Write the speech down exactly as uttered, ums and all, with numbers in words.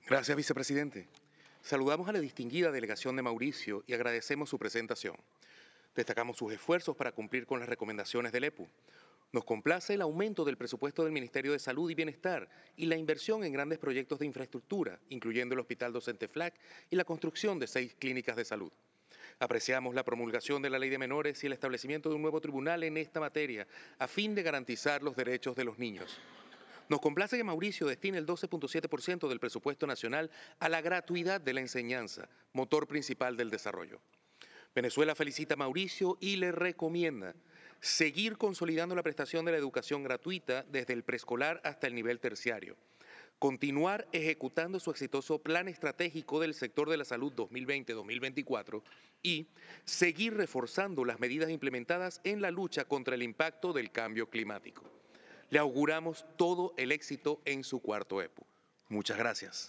Gracias, vicepresidente. Saludamos a la distinguida delegación de Mauricio y agradecemos su presentación. Destacamos sus esfuerzos para cumplir con las recomendaciones del E P U. Nos complace el aumento del presupuesto del Ministerio de Salud y Bienestar y la inversión en grandes proyectos de infraestructura, incluyendo el Hospital Docente F L A C y la construcción de seis clínicas de salud. Apreciamos la promulgación de la Ley de Menores y el establecimiento de un nuevo tribunal en esta materia, a fin de garantizar los derechos de los niños. Nos complace que Mauricio destine el doce punto siete por ciento del presupuesto nacional a la gratuidad de la enseñanza, motor principal del desarrollo. Venezuela felicita a Mauricio y le recomienda seguir consolidando la prestación de la educación gratuita desde el preescolar hasta el nivel terciario, continuar ejecutando su exitoso plan estratégico del sector de la salud dos mil veinte a dos mil veinticuatro y seguir reforzando las medidas implementadas en la lucha contra el impacto del cambio climático. Le auguramos todo el éxito en su cuarto E P U. Muchas gracias.